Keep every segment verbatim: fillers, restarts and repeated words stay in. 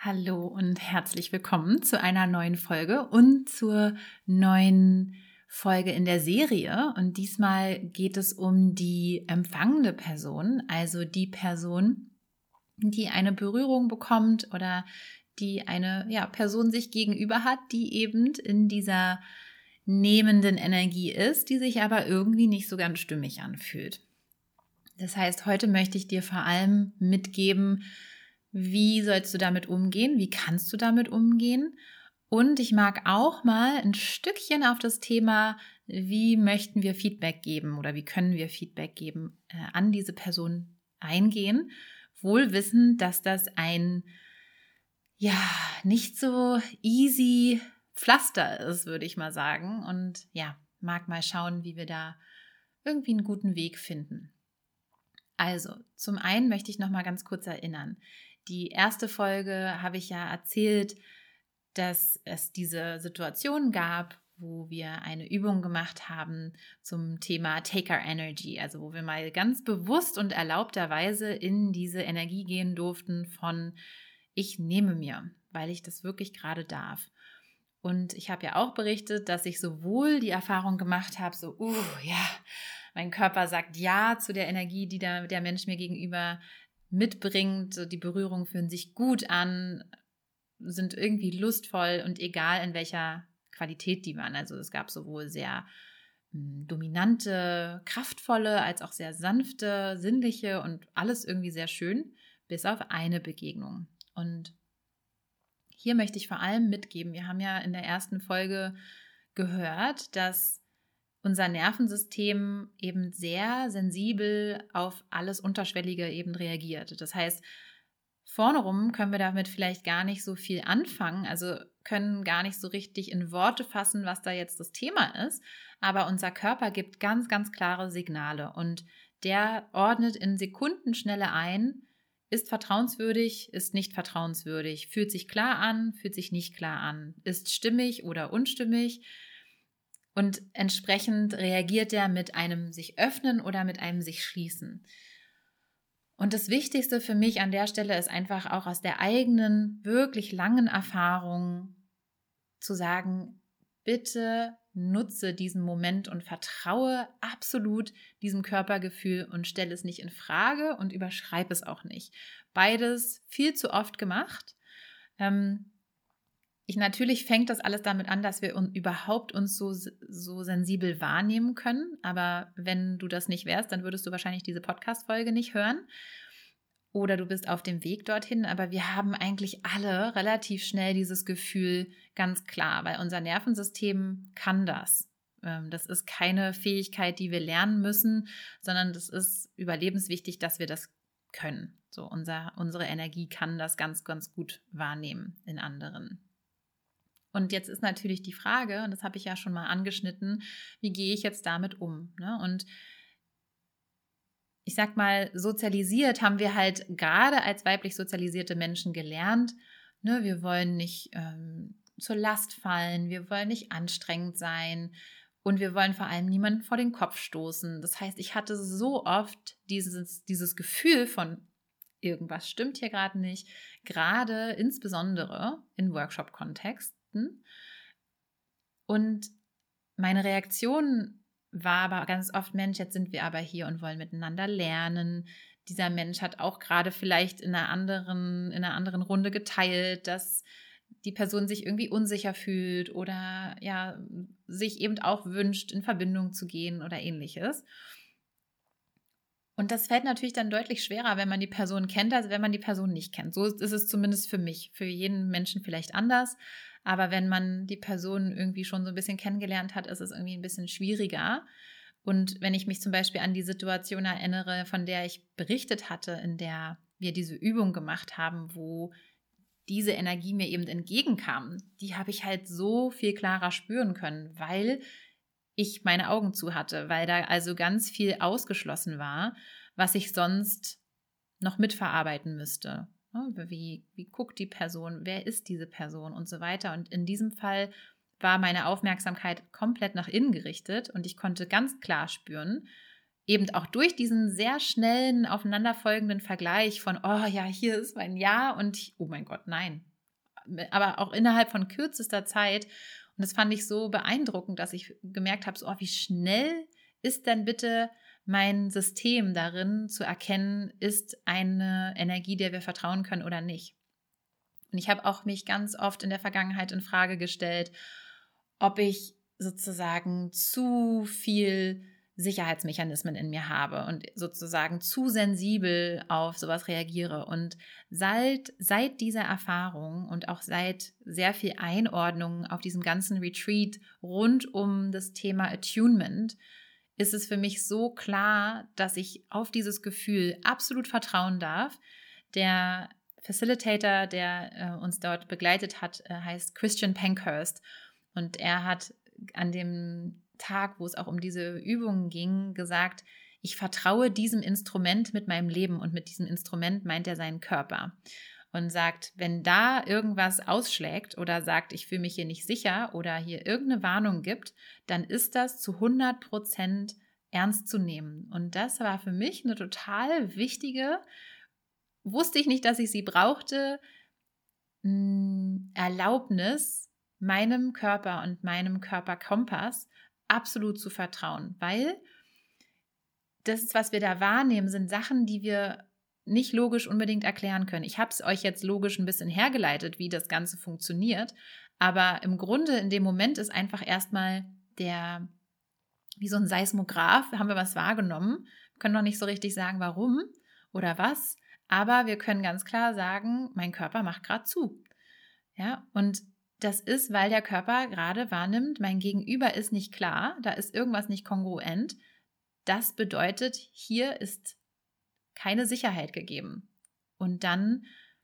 Hallo und herzlich willkommen zu einer neuen Folge und zur neuen Folge in der Serie. Und diesmal geht es um die empfangende Person, also die Person, die eine Berührung bekommt oder die eine ja, Person sich gegenüber hat, die eben in dieser nehmenden Energie ist, die sich aber irgendwie nicht so ganz stimmig anfühlt. Das heißt, heute möchte ich dir vor allem mitgeben, wie sollst du damit umgehen? Wie kannst du damit umgehen? Und ich mag auch mal ein Stückchen auf das Thema, wie möchten wir Feedback geben oder wie können wir Feedback geben, äh, an diese Person eingehen. Wohl wissend, dass das ein ja nicht so easy Pflaster ist, würde ich mal sagen. Und ja, mag mal schauen, wie wir da irgendwie einen guten Weg finden. Also, zum einen möchte ich noch mal ganz kurz erinnern. Die erste Folge habe ich ja erzählt, dass es diese Situation gab, wo wir eine Übung gemacht haben zum Thema Taker Energy, also wo wir mal ganz bewusst und erlaubterweise in diese Energie gehen durften von ich nehme mir, weil ich das wirklich gerade darf. Und ich habe ja auch berichtet, dass ich sowohl die Erfahrung gemacht habe, so, uh, ja, mein Körper sagt ja zu der Energie, die der, der Mensch mir gegenüber mitbringt. Die Berührungen fühlen sich gut an, sind irgendwie lustvoll und egal in welcher Qualität die waren. Also es gab sowohl sehr mh, dominante, kraftvolle, als auch sehr sanfte, sinnliche und alles irgendwie sehr schön, bis auf eine Begegnung. Und hier möchte ich vor allem mitgeben, wir haben ja in der ersten Folge gehört, dass unser Nervensystem eben sehr sensibel auf alles Unterschwellige eben reagiert. Das heißt, vorne rum können wir damit vielleicht gar nicht so viel anfangen, also können gar nicht so richtig in Worte fassen, was da jetzt das Thema ist, aber unser Körper gibt ganz, ganz klare Signale und der ordnet in Sekundenschnelle ein, ist vertrauenswürdig, ist nicht vertrauenswürdig, fühlt sich klar an, fühlt sich nicht klar an, ist stimmig oder unstimmig. Und entsprechend reagiert er mit einem sich öffnen oder mit einem sich schließen. Und das Wichtigste für mich an der Stelle ist einfach auch aus der eigenen, wirklich langen Erfahrung zu sagen, bitte nutze diesen Moment und vertraue absolut diesem Körpergefühl und stelle es nicht in Frage und überschreibe es auch nicht. Beides viel zu oft gemacht. Ähm, Ich, natürlich fängt das alles damit an, dass wir un, überhaupt uns so, so sensibel wahrnehmen können. Aber wenn du das nicht wärst, dann würdest du wahrscheinlich diese Podcast-Folge nicht hören. Oder du bist auf dem Weg dorthin. Aber wir haben eigentlich alle relativ schnell dieses Gefühl ganz klar, weil unser Nervensystem kann das. Das ist keine Fähigkeit, die wir lernen müssen, sondern das ist überlebenswichtig, dass wir das können. So, unser, unsere Energie kann das ganz, ganz gut wahrnehmen in anderen. Und jetzt ist natürlich die Frage, und das habe ich ja schon mal angeschnitten, wie gehe ich jetzt damit um? Ne? Und ich sag mal, sozialisiert haben wir halt gerade als weiblich sozialisierte Menschen gelernt, ne, wir wollen nicht ähm, zur Last fallen, wir wollen nicht anstrengend sein und wir wollen vor allem niemanden vor den Kopf stoßen. Das heißt, ich hatte so oft dieses, dieses Gefühl von irgendwas stimmt hier gerade nicht, gerade insbesondere in Workshop-Kontext. Und meine Reaktion war aber ganz oft, Mensch, jetzt sind wir aber hier und wollen miteinander lernen. Dieser Mensch hat auch gerade vielleicht in einer anderen, in einer anderen Runde geteilt, dass die Person sich irgendwie unsicher fühlt oder ja, sich eben auch wünscht, in Verbindung zu gehen oder ähnliches. Und das fällt natürlich dann deutlich schwerer, wenn man die Person kennt, als wenn man die Person nicht kennt. So ist es zumindest für mich, für jeden Menschen vielleicht anders. Aber wenn man die Person irgendwie schon so ein bisschen kennengelernt hat, ist es irgendwie ein bisschen schwieriger. Und wenn ich mich zum Beispiel an die Situation erinnere, von der ich berichtet hatte, in der wir diese Übung gemacht haben, wo diese Energie mir eben entgegenkam, die habe ich halt so viel klarer spüren können, weil ich meine Augen zu hatte, weil da also ganz viel ausgeschlossen war, was ich sonst noch mitverarbeiten müsste. Wie, wie guckt die Person, wer ist diese Person und so weiter. Und in diesem Fall war meine Aufmerksamkeit komplett nach innen gerichtet und ich konnte ganz klar spüren, eben auch durch diesen sehr schnellen, aufeinanderfolgenden Vergleich von, oh ja, hier ist mein Ja und oh mein Gott, nein, aber auch innerhalb von kürzester Zeit. Und das fand ich so beeindruckend, dass ich gemerkt habe, so, oh, wie schnell ist denn bitte mein System darin zu erkennen, ist eine Energie, der wir vertrauen können oder nicht. Und ich habe auch mich ganz oft in der Vergangenheit in Frage gestellt, ob ich sozusagen zu viel Sicherheitsmechanismen in mir habe und sozusagen zu sensibel auf sowas reagiere. Und seit, seit dieser Erfahrung und auch seit sehr viel Einordnung auf diesem ganzen Retreat rund um das Thema Attunement ist es für mich so klar, dass ich auf dieses Gefühl absolut vertrauen darf. Der Facilitator, der äh, uns dort begleitet hat, äh, heißt Christian Pankhurst. Und er hat an dem Tag, wo es auch um diese Übungen ging, gesagt, ich vertraue diesem Instrument mit meinem Leben. Und mit diesem Instrument meint er seinen Körper. Und sagt, wenn da irgendwas ausschlägt oder sagt, ich fühle mich hier nicht sicher oder hier irgendeine Warnung gibt, dann ist das zu hundert Prozent ernst zu nehmen. Und das war für mich eine total wichtige, wusste ich nicht, dass ich sie brauchte, Erlaubnis, meinem Körper und meinem Körperkompass absolut zu vertrauen. Weil das, was wir da wahrnehmen, sind Sachen, die wir nicht logisch unbedingt erklären können. Ich habe es euch jetzt logisch ein bisschen hergeleitet, wie das Ganze funktioniert, aber im Grunde in dem Moment ist einfach erstmal der, wie so ein Seismograph, haben wir was wahrgenommen, wir können noch nicht so richtig sagen, warum oder was, aber wir können ganz klar sagen, mein Körper macht gerade zu. Ja, und das ist, weil der Körper gerade wahrnimmt, mein Gegenüber ist nicht klar, da ist irgendwas nicht kongruent. Das bedeutet, hier ist keine Sicherheit gegeben. Und dann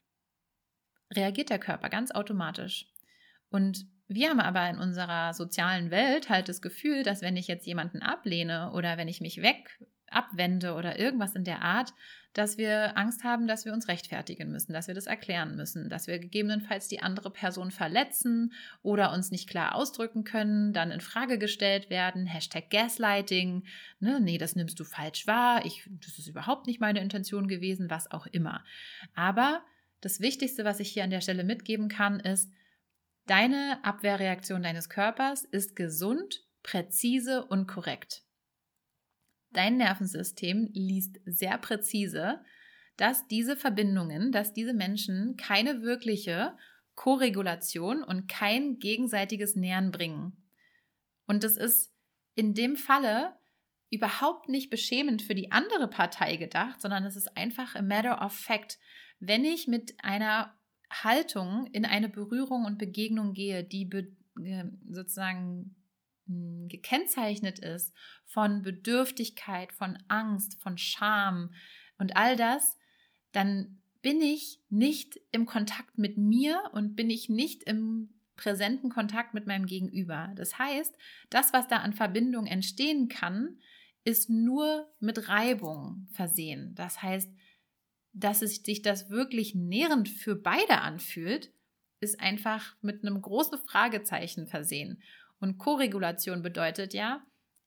reagiert der Körper ganz automatisch. Und wir haben aber in unserer sozialen Welt halt das Gefühl, dass wenn ich jetzt jemanden ablehne oder wenn ich mich weg abwende oder irgendwas in der Art, dass wir Angst haben, dass wir uns rechtfertigen müssen, dass wir das erklären müssen, dass wir gegebenenfalls die andere Person verletzen oder uns nicht klar ausdrücken können, dann in Frage gestellt werden, Hashtag Gaslighting, ne, nee, das nimmst du falsch wahr, ich, das ist überhaupt nicht meine Intention gewesen, was auch immer. Aber das Wichtigste, was ich hier an der Stelle mitgeben kann, ist, deine Abwehrreaktion deines Körpers ist gesund, präzise und korrekt. Dein Nervensystem liest sehr präzise, dass diese Verbindungen, dass diese Menschen keine wirkliche Koregulation und kein gegenseitiges Nähern bringen. Und das ist in dem Falle überhaupt nicht beschämend für die andere Partei gedacht, sondern es ist einfach a matter of fact. Wenn ich mit einer Haltung in eine Berührung und Begegnung gehe, die be- sozusagen gekennzeichnet ist von Bedürftigkeit, von Angst, von Scham und all das, dann bin ich nicht im Kontakt mit mir und bin ich nicht im präsenten Kontakt mit meinem Gegenüber. Das heißt, das, was da an Verbindung entstehen kann, ist nur mit Reibung versehen. Das heißt, dass es sich das wirklich nährend für beide anfühlt, ist einfach mit einem großen Fragezeichen versehen. Und Koregulation bedeutet ja,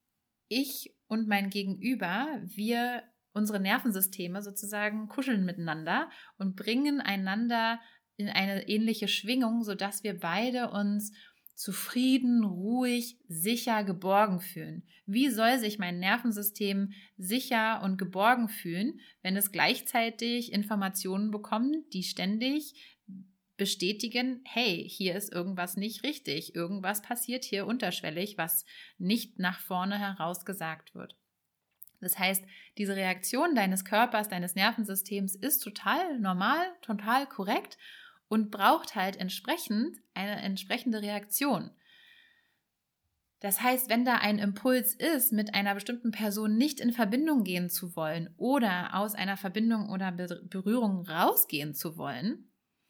ich und mein Gegenüber, wir, unsere Nervensysteme sozusagen kuscheln miteinander und bringen einander in eine ähnliche Schwingung, sodass wir beide uns zufrieden, ruhig, sicher, geborgen fühlen. Wie soll sich mein Nervensystem sicher und geborgen fühlen, wenn es gleichzeitig Informationen bekommt, die ständig bestätigen, hey, hier ist irgendwas nicht richtig, irgendwas passiert hier unterschwellig, was nicht nach vorne heraus gesagt wird. Das heißt, diese Reaktion deines Körpers, deines Nervensystems ist total normal, total korrekt und braucht halt entsprechend eine entsprechende Reaktion. Das heißt, wenn da ein Impuls ist, mit einer bestimmten Person nicht in Verbindung gehen zu wollen oder aus einer Verbindung oder Berührung rausgehen zu wollen,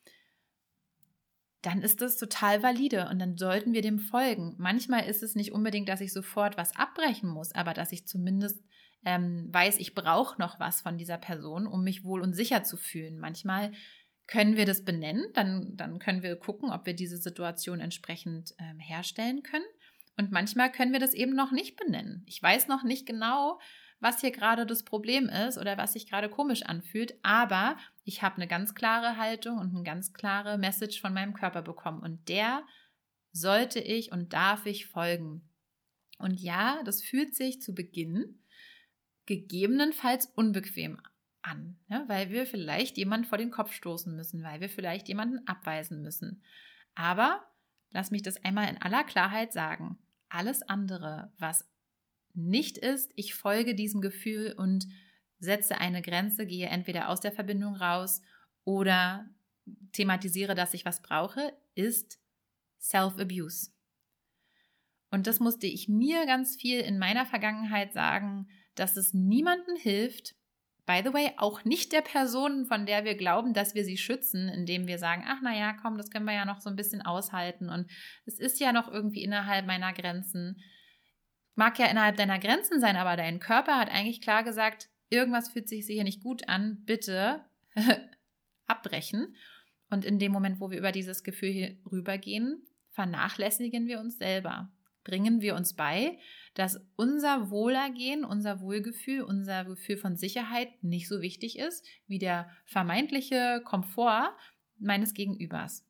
dann ist das total valide und dann sollten wir dem folgen. Manchmal ist es nicht unbedingt, dass ich sofort was abbrechen muss, aber dass ich zumindest ähm, weiß, ich brauche noch was von dieser Person, um mich wohl und sicher zu fühlen. Manchmal können wir das benennen, dann, dann können wir gucken, ob wir diese Situation entsprechend ähm, herstellen können. Und manchmal können wir das eben noch nicht benennen. Ich weiß noch nicht genau, was hier gerade das Problem ist oder was sich gerade komisch anfühlt, aber ich habe eine ganz klare Haltung und eine ganz klare Message von meinem Körper bekommen und der sollte ich und darf ich folgen. Und ja, das fühlt sich zu Beginn gegebenenfalls unbequem an, ja, weil wir vielleicht jemanden vor den Kopf stoßen müssen, weil wir vielleicht jemanden abweisen müssen. Aber lass mich das einmal in aller Klarheit sagen. Alles andere, was nicht ist, ich folge diesem Gefühl und setze eine Grenze, gehe entweder aus der Verbindung raus oder thematisiere, dass ich was brauche, ist Self-Abuse. Und das musste ich mir ganz viel in meiner Vergangenheit sagen, dass es niemandem hilft, by the way, auch nicht der Person, von der wir glauben, dass wir sie schützen, indem wir sagen, ach naja, komm, das können wir ja noch so ein bisschen aushalten und es ist ja noch irgendwie innerhalb meiner Grenzen. Mag ja innerhalb deiner Grenzen sein, aber dein Körper hat eigentlich klar gesagt, irgendwas fühlt sich hier nicht gut an, bitte abbrechen. Und in dem Moment, wo wir über dieses Gefühl hier rübergehen, vernachlässigen wir uns selber. Bringen wir uns bei, dass unser Wohlergehen, unser Wohlgefühl, unser Gefühl von Sicherheit nicht so wichtig ist wie der vermeintliche Komfort meines Gegenübers.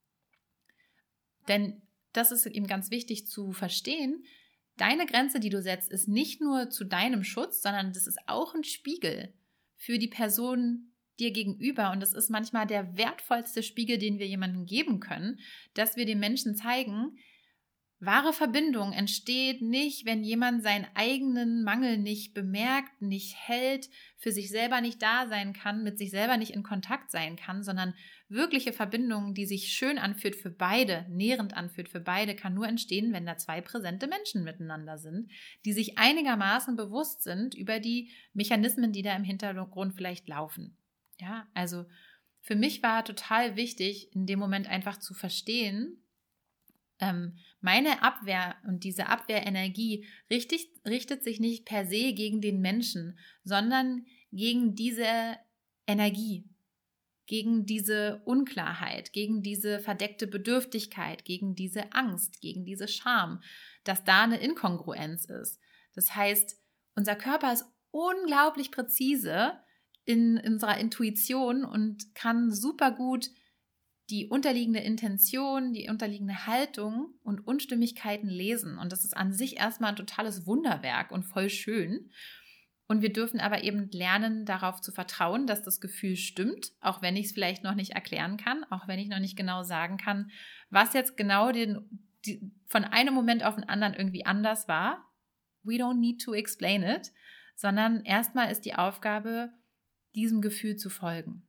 Denn das ist eben ganz wichtig zu verstehen, deine Grenze, die du setzt, ist nicht nur zu deinem Schutz, sondern das ist auch ein Spiegel für die Person dir gegenüber und das ist manchmal der wertvollste Spiegel, den wir jemandem geben können, dass wir den Menschen zeigen, wahre Verbindung entsteht nicht, wenn jemand seinen eigenen Mangel nicht bemerkt, nicht hält, für sich selber nicht da sein kann, mit sich selber nicht in Kontakt sein kann, sondern wirkliche Verbindung, die sich schön anfühlt für beide, nährend anfühlt für beide, kann nur entstehen, wenn da zwei präsente Menschen miteinander sind, die sich einigermaßen bewusst sind über die Mechanismen, die da im Hintergrund vielleicht laufen. Ja, also für mich war total wichtig, in dem Moment einfach zu verstehen, meine Abwehr und diese Abwehrenergie richtet, richtet sich nicht per se gegen den Menschen, sondern gegen diese Energie, gegen diese Unklarheit, gegen diese verdeckte Bedürftigkeit, gegen diese Angst, gegen diese Scham, dass da eine Inkongruenz ist. Das heißt, unser Körper ist unglaublich präzise in unserer Intuition und kann super gut die unterliegende Intention, die unterliegende Haltung und Unstimmigkeiten lesen. Und das ist an sich erstmal ein totales Wunderwerk und voll schön. Und wir dürfen aber eben lernen, darauf zu vertrauen, dass das Gefühl stimmt, auch wenn ich es vielleicht noch nicht erklären kann, auch wenn ich noch nicht genau sagen kann, was jetzt genau den, die, von einem Moment auf den anderen irgendwie anders war. We don't need to explain it, sondern erstmal ist die Aufgabe, diesem Gefühl zu folgen.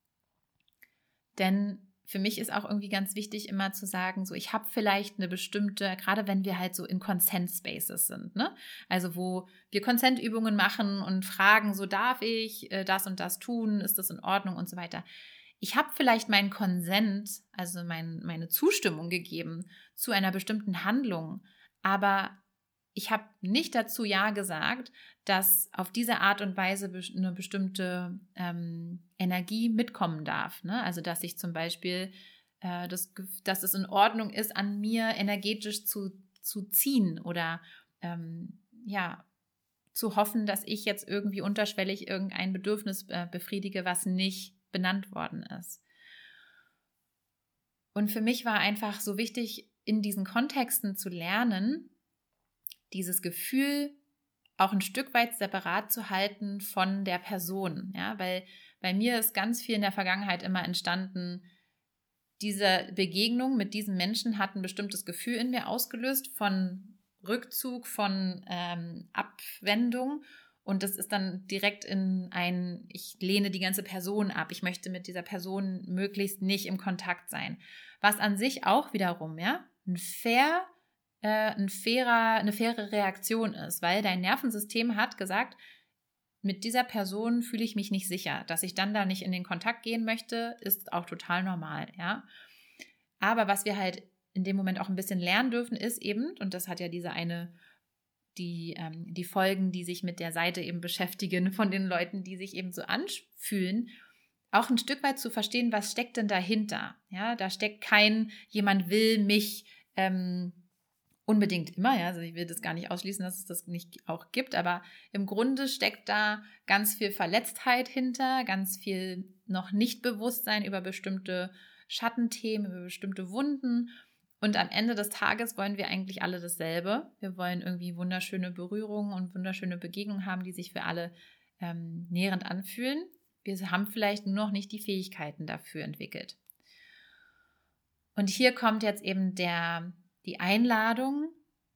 Denn für mich ist auch irgendwie ganz wichtig, immer zu sagen, so ich habe vielleicht eine bestimmte, gerade wenn wir halt so in Consent-Spaces sind, ne? Also wo wir Consent-Übungen machen und fragen, so darf ich äh, das und das tun, ist das in Ordnung und so weiter. Ich habe vielleicht meinen Consent, also mein, meine Zustimmung gegeben zu einer bestimmten Handlung, aber ich habe nicht dazu Ja gesagt, dass auf diese Art und Weise eine bestimmte ähm, Energie mitkommen darf. Ne? Also dass ich zum Beispiel, äh, das, dass es in Ordnung ist, an mir energetisch zu, zu ziehen oder ähm, ja, zu hoffen, dass ich jetzt irgendwie unterschwellig irgendein Bedürfnis äh, befriedige, was nicht benannt worden ist. Und für mich war einfach so wichtig, in diesen Kontexten zu lernen, dieses Gefühl auch ein Stück weit separat zu halten von der Person. Ja, weil bei mir ist ganz viel in der Vergangenheit immer entstanden, diese Begegnung mit diesem Menschen hat ein bestimmtes Gefühl in mir ausgelöst von Rückzug, von ähm, Abwendung. Und das ist dann direkt in ein, ich lehne die ganze Person ab. Ich möchte mit dieser Person möglichst nicht im Kontakt sein. Was an sich auch wiederum, ja, ein fair Ein fairer, eine faire Reaktion ist, weil dein Nervensystem hat gesagt, mit dieser Person fühle ich mich nicht sicher. Dass ich dann da nicht in den Kontakt gehen möchte, ist auch total normal, ja. Aber was wir halt in dem Moment auch ein bisschen lernen dürfen, ist eben, und das hat ja diese eine, die, ähm, die Folgen, die sich mit der Seite eben beschäftigen, von den Leuten, die sich eben so anfühlen, auch ein Stück weit zu verstehen, was steckt denn dahinter? Ja, da steckt kein, jemand will mich ähm, unbedingt immer, ja, also ich will das gar nicht ausschließen, dass es das nicht auch gibt, aber im Grunde steckt da ganz viel Verletztheit hinter, ganz viel noch nicht Bewusstsein über bestimmte Schattenthemen, über bestimmte Wunden. Und am Ende des Tages wollen wir eigentlich alle dasselbe. Wir wollen irgendwie wunderschöne Berührungen und wunderschöne Begegnungen haben, die sich für alle ähm, nährend anfühlen. Wir haben vielleicht nur noch nicht die Fähigkeiten dafür entwickelt. Und hier kommt jetzt eben der, die Einladung,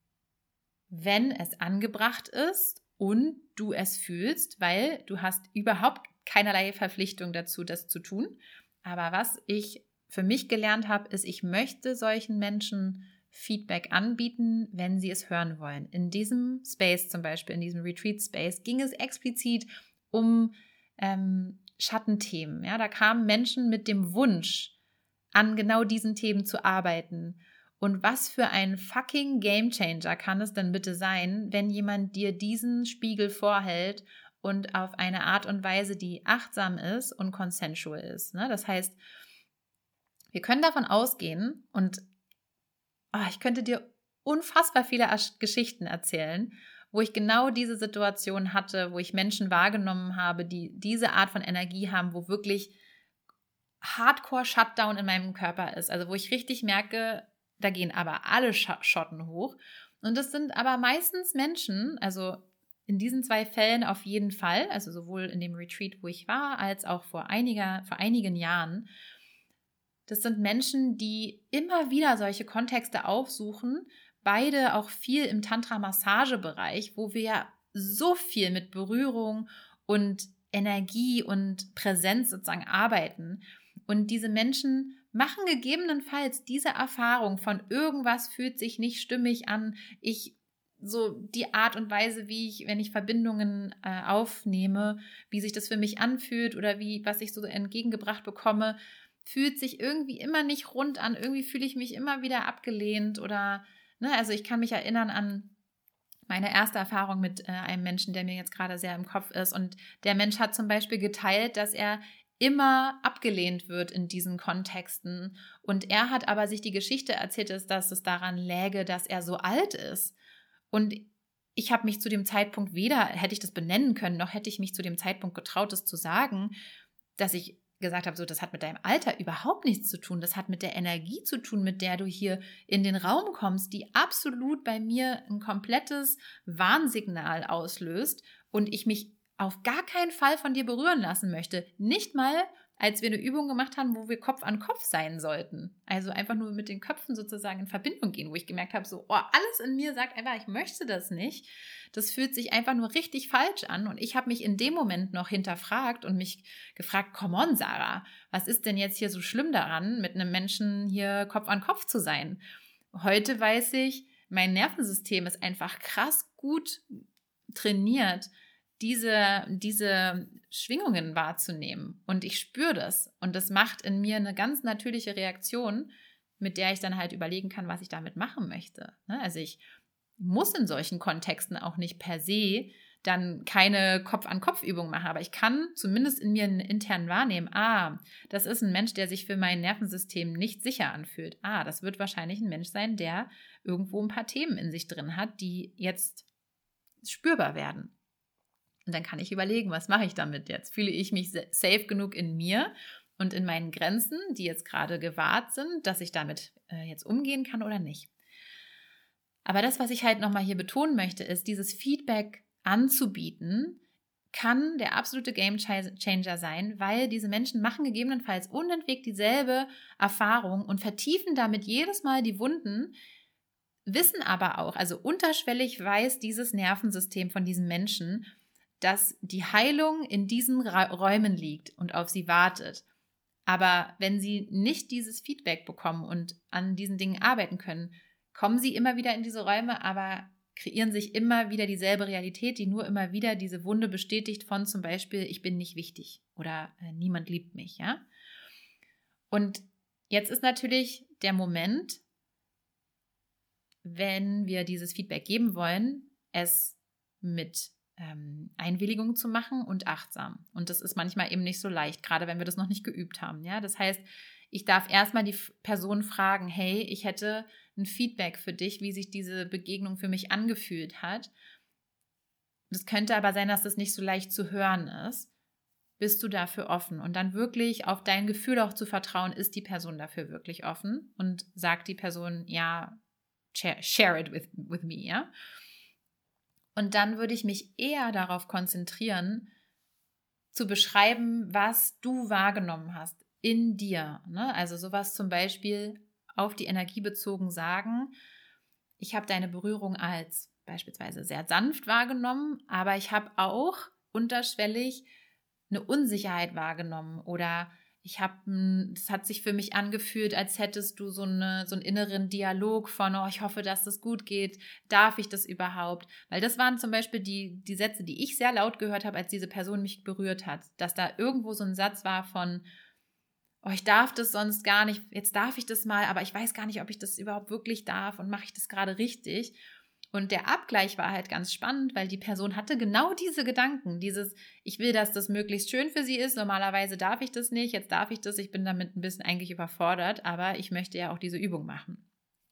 wenn es angebracht ist und du es fühlst, weil du hast überhaupt keinerlei Verpflichtung dazu, das zu tun. Aber was ich für mich gelernt habe, ist, ich möchte solchen Menschen Feedback anbieten, wenn sie es hören wollen. In diesem Space zum Beispiel, in diesem Retreat-Space, ging es explizit um ähm, Schattenthemen. Ja, da kamen Menschen mit dem Wunsch, an genau diesen Themen zu arbeiten. Und was für ein fucking Gamechanger kann es denn bitte sein, wenn jemand dir diesen Spiegel vorhält und auf eine Art und Weise, die achtsam ist und consensual ist. Ne? Das heißt, wir können davon ausgehen und oh, ich könnte dir unfassbar viele Geschichten erzählen, wo ich genau diese Situation hatte, wo ich Menschen wahrgenommen habe, die diese Art von Energie haben, wo wirklich Hardcore-Shutdown in meinem Körper ist. Also wo ich richtig merke, da gehen aber alle Schotten hoch. Und das sind aber meistens Menschen, also in diesen zwei Fällen auf jeden Fall, also sowohl in dem Retreat, wo ich war, als auch vor, einiger, vor einigen Jahren. Das sind Menschen, die immer wieder solche Kontexte aufsuchen, beide auch viel im Tantra-Massage-Bereich, wo wir ja so viel mit Berührung und Energie und Präsenz sozusagen arbeiten. Und diese Menschen machen gegebenenfalls diese Erfahrung von irgendwas fühlt sich nicht stimmig an. Ich, so die Art und Weise, wie ich, wenn ich Verbindungen äh, aufnehme, wie sich das für mich anfühlt oder wie, was ich so entgegengebracht bekomme, fühlt sich irgendwie immer nicht rund an. Irgendwie fühle ich mich immer wieder abgelehnt oder, ne, also ich kann mich erinnern an meine erste Erfahrung mit äh, einem Menschen, der mir jetzt gerade sehr im Kopf ist. Und der Mensch hat zum Beispiel geteilt, dass er immer abgelehnt wird in diesen Kontexten. Und er hat aber sich die Geschichte erzählt, dass es daran läge, dass er so alt ist. Und ich habe mich zu dem Zeitpunkt weder, hätte ich das benennen können, noch hätte ich mich zu dem Zeitpunkt getraut, das zu sagen, dass ich gesagt habe, so, das hat mit deinem Alter überhaupt nichts zu tun. Das hat mit der Energie zu tun, mit der du hier in den Raum kommst, die absolut bei mir ein komplettes Warnsignal auslöst und ich mich auf gar keinen Fall von dir berühren lassen möchte. Nicht mal, als wir eine Übung gemacht haben, wo wir Kopf an Kopf sein sollten. Also einfach nur mit den Köpfen sozusagen in Verbindung gehen, wo ich gemerkt habe, so, oh, alles in mir sagt einfach, ich möchte das nicht. Das fühlt sich einfach nur richtig falsch an. Und ich habe mich in dem Moment noch hinterfragt und mich gefragt, come on, Sarah, was ist denn jetzt hier so schlimm daran, mit einem Menschen hier Kopf an Kopf zu sein? Heute weiß ich, mein Nervensystem ist einfach krass gut trainiert, diese, diese Schwingungen wahrzunehmen. Und ich spüre das. Und das macht in mir eine ganz natürliche Reaktion, mit der ich dann halt überlegen kann, was ich damit machen möchte. Also ich muss in solchen Kontexten auch nicht per se dann keine Kopf-an-Kopf-Übung machen, aber ich kann zumindest in mir intern wahrnehmen, ah, das ist ein Mensch, der sich für mein Nervensystem nicht sicher anfühlt. Ah, das wird wahrscheinlich ein Mensch sein, der irgendwo ein paar Themen in sich drin hat, die jetzt spürbar werden. Und dann kann ich überlegen, was mache ich damit jetzt? Fühle ich mich safe genug in mir und in meinen Grenzen, die jetzt gerade gewahrt sind, dass ich damit äh, jetzt umgehen kann oder nicht? Aber das, was ich halt nochmal hier betonen möchte, ist, dieses Feedback anzubieten, kann der absolute Gamechanger sein, weil diese Menschen machen gegebenenfalls unentwegt dieselbe Erfahrung und vertiefen damit jedes Mal die Wunden, wissen aber auch, also unterschwellig weiß dieses Nervensystem von diesem Menschen, dass die Heilung in diesen Räumen liegt und auf sie wartet. Aber wenn sie nicht dieses Feedback bekommen und an diesen Dingen arbeiten können, kommen sie immer wieder in diese Räume, aber kreieren sich immer wieder dieselbe Realität, die nur immer wieder diese Wunde bestätigt von zum Beispiel, ich bin nicht wichtig oder äh, niemand liebt mich. Ja? Und jetzt ist natürlich der Moment, wenn wir dieses Feedback geben wollen, es mit Einwilligung zu machen und achtsam. Und das ist manchmal eben nicht so leicht, gerade wenn wir das noch nicht geübt haben. Ja? Das heißt, ich darf erstmal die Person fragen, hey, ich hätte ein Feedback für dich, wie sich diese Begegnung für mich angefühlt hat. Das könnte aber sein, dass das nicht so leicht zu hören ist. Bist du dafür offen? Und dann wirklich auf dein Gefühl auch zu vertrauen, ist die Person dafür wirklich offen? Und sagt die Person, ja, share, share it with, with me, ja? Und dann würde ich mich eher darauf konzentrieren, zu beschreiben, was du wahrgenommen hast in dir. Ne? Also sowas zum Beispiel auf die Energie bezogen sagen, ich habe deine Berührung als beispielsweise sehr sanft wahrgenommen, aber ich habe auch unterschwellig eine Unsicherheit wahrgenommen oder ich habe, es hat sich für mich angefühlt, als hättest du so, eine, so einen inneren Dialog von, oh, ich hoffe, dass das gut geht, darf ich das überhaupt? Weil das waren zum Beispiel die, die Sätze, die ich sehr laut gehört habe, als diese Person mich berührt hat, dass da irgendwo so ein Satz war von, oh, ich darf das sonst gar nicht, jetzt darf ich das mal, aber ich weiß gar nicht, ob ich das überhaupt wirklich darf und mache ich das gerade richtig? Und der Abgleich war halt ganz spannend, weil die Person hatte genau diese Gedanken, dieses, ich will, dass das möglichst schön für sie ist, normalerweise darf ich das nicht, jetzt darf ich das, ich bin damit ein bisschen eigentlich überfordert, aber ich möchte ja auch diese Übung machen.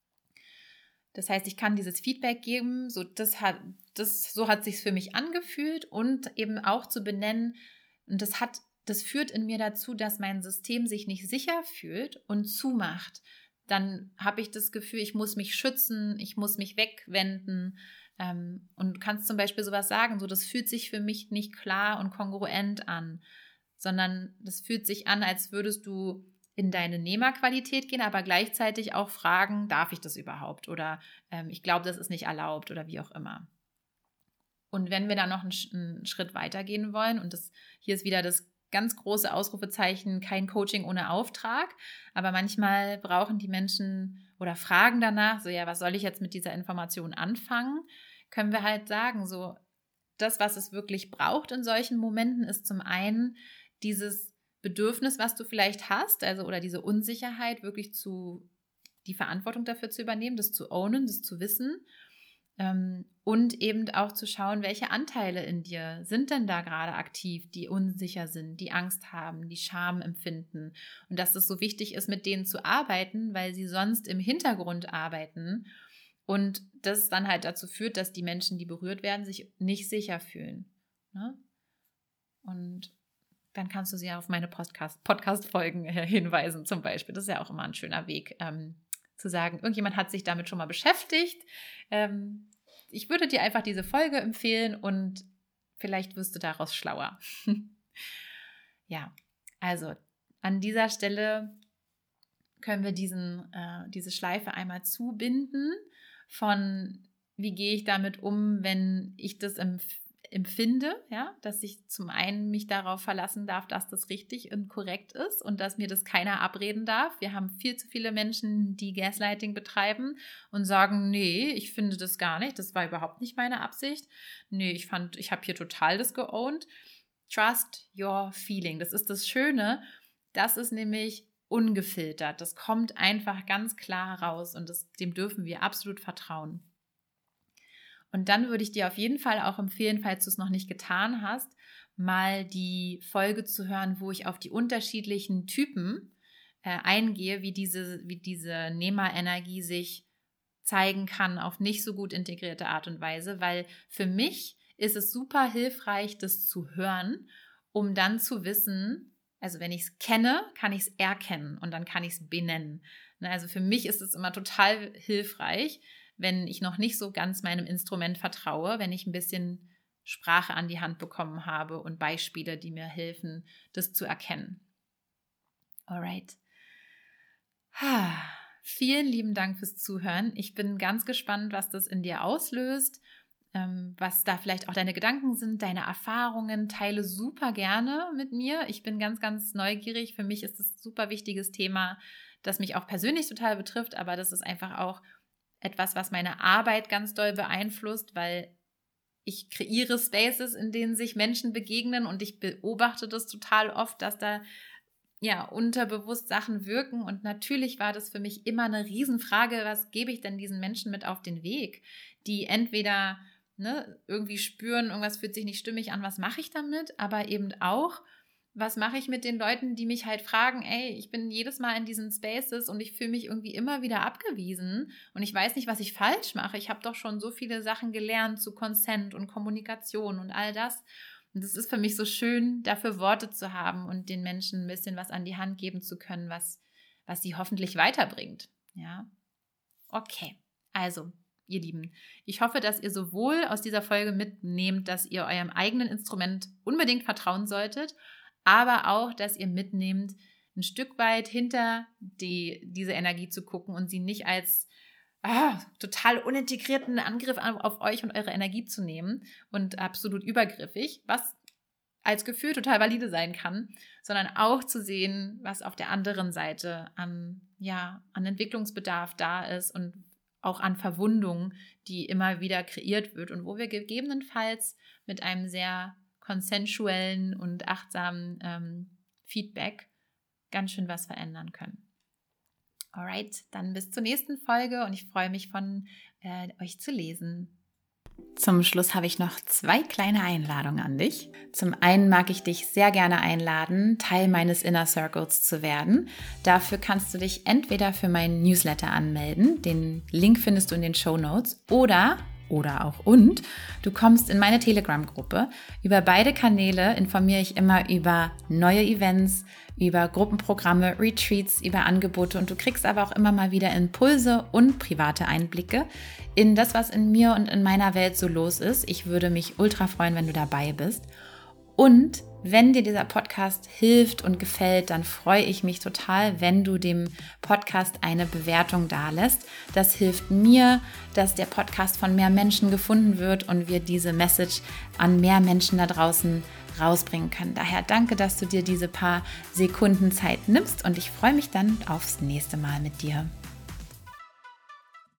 Das heißt, ich kann dieses Feedback geben, so, das hat, das, so hat es sich für mich angefühlt und eben auch zu benennen, und das hat, das führt in mir dazu, dass mein System sich nicht sicher fühlt und zumacht. Dann habe ich das Gefühl, ich muss mich schützen, ich muss mich wegwenden. Ähm, und du kannst zum Beispiel sowas sagen, so das fühlt sich für mich nicht klar und kongruent an, sondern das fühlt sich an, als würdest du in deine Nehmerqualität gehen, aber gleichzeitig auch fragen, darf ich das überhaupt? Oder ähm, ich glaube, das ist nicht erlaubt oder wie auch immer. Und wenn wir dann noch einen, einen Schritt weiter gehen wollen, und das hier ist wieder das ganz große Ausrufezeichen, kein Coaching ohne Auftrag, aber manchmal brauchen die Menschen oder fragen danach, so ja, was soll ich jetzt mit dieser Information anfangen? Können wir halt sagen, so das, was es wirklich braucht in solchen Momenten, ist zum einen dieses Bedürfnis, was du vielleicht hast, also oder diese Unsicherheit, wirklich zu die Verantwortung dafür zu übernehmen, das zu ownen, das zu wissen. Und eben auch zu schauen, welche Anteile in dir sind denn da gerade aktiv, die unsicher sind, die Angst haben, die Scham empfinden. Und dass es so wichtig ist, mit denen zu arbeiten, weil sie sonst im Hintergrund arbeiten. Und das dann halt dazu führt, dass die Menschen, die berührt werden, sich nicht sicher fühlen. Ne? Und dann kannst du sie auf meine Podcast, Podcast-Folgen hinweisen zum Beispiel. Das ist ja auch immer ein schöner Weg, ähm, zu sagen, irgendjemand hat sich damit schon mal beschäftigt. Ähm, ich würde dir einfach diese Folge empfehlen und vielleicht wirst du daraus schlauer. Ja, also an dieser Stelle können wir diesen, äh, diese Schleife einmal zubinden von, wie gehe ich damit um, wenn ich das empfehle, empfinde, ja, dass ich zum einen mich darauf verlassen darf, dass das richtig und korrekt ist und dass mir das keiner abreden darf. Wir haben viel zu viele Menschen, die Gaslighting betreiben und sagen, nee, ich finde das gar nicht, das war überhaupt nicht meine Absicht. Nee, ich fand, ich habe hier total das geowned. Trust your feeling, das ist das Schöne, das ist nämlich ungefiltert, das kommt einfach ganz klar raus und das, dem dürfen wir absolut vertrauen. Und dann würde ich dir auf jeden Fall auch empfehlen, falls du es noch nicht getan hast, mal die Folge zu hören, wo ich auf die unterschiedlichen Typen äh, eingehe, wie diese, wie diese Nehmerenergie sich zeigen kann auf nicht so gut integrierte Art und Weise, weil für mich ist es super hilfreich, das zu hören, um dann zu wissen, also wenn ich es kenne, kann ich es erkennen und dann kann ich es benennen. Also für mich ist es immer total hilfreich, wenn ich noch nicht so ganz meinem Instrument vertraue, wenn ich ein bisschen Sprache an die Hand bekommen habe und Beispiele, die mir helfen, das zu erkennen. Alright. Ha. Vielen lieben Dank fürs Zuhören. Ich bin ganz gespannt, was das in dir auslöst, ähm, was da vielleicht auch deine Gedanken sind, deine Erfahrungen. Teile super gerne mit mir. Ich bin ganz, ganz neugierig. Für mich ist das ein super wichtiges Thema, das mich auch persönlich total betrifft, aber das ist einfach auch etwas, was meine Arbeit ganz doll beeinflusst, weil ich kreiere Spaces, in denen sich Menschen begegnen und ich beobachte das total oft, dass da ja unterbewusst Sachen wirken und natürlich war das für mich immer eine Riesenfrage, was gebe ich denn diesen Menschen mit auf den Weg, die entweder ne, irgendwie spüren, irgendwas fühlt sich nicht stimmig an, was mache ich damit, aber eben auch, was mache ich mit den Leuten, die mich halt fragen, ey, ich bin jedes Mal in diesen Spaces und ich fühle mich irgendwie immer wieder abgewiesen und ich weiß nicht, was ich falsch mache. Ich habe doch schon so viele Sachen gelernt zu Consent und Kommunikation und all das. Und es ist für mich so schön, dafür Worte zu haben und den Menschen ein bisschen was an die Hand geben zu können, was, was sie hoffentlich weiterbringt. Ja, okay. Also, ihr Lieben, ich hoffe, dass ihr sowohl aus dieser Folge mitnehmt, dass ihr eurem eigenen Instrument unbedingt vertrauen solltet, aber auch, dass ihr mitnehmt, ein Stück weit hinter die, diese Energie zu gucken und sie nicht als ah, total unintegrierten Angriff auf euch und eure Energie zu nehmen und absolut übergriffig, was als Gefühl total valide sein kann, sondern auch zu sehen, was auf der anderen Seite an, ja, an Entwicklungsbedarf da ist und auch an Verwundung, die immer wieder kreiert wird und wo wir gegebenenfalls mit einem sehr konsensuellen und achtsamen ähm, Feedback ganz schön was verändern können. Alright, dann bis zur nächsten Folge und ich freue mich von äh, euch zu lesen. Zum Schluss habe ich noch zwei kleine Einladungen an dich. Zum einen mag ich dich sehr gerne einladen, Teil meines Inner Circles zu werden. Dafür kannst du dich entweder für meinen Newsletter anmelden, den Link findest du in den Shownotes, oder oder auch und du kommst in meine Telegram-Gruppe. Über beide Kanäle informiere ich immer über neue Events, über Gruppenprogramme, Retreats, über Angebote und du kriegst aber auch immer mal wieder Impulse und private Einblicke in das, was in mir und in meiner Welt so los ist. Ich würde mich ultra freuen, wenn du dabei bist. Und wenn dir dieser Podcast hilft und gefällt, dann freue ich mich total, wenn du dem Podcast eine Bewertung dalässt. Das hilft mir, dass der Podcast von mehr Menschen gefunden wird und wir diese Message an mehr Menschen da draußen rausbringen können. Daher danke, dass du dir diese paar Sekunden Zeit nimmst und ich freue mich dann aufs nächste Mal mit dir.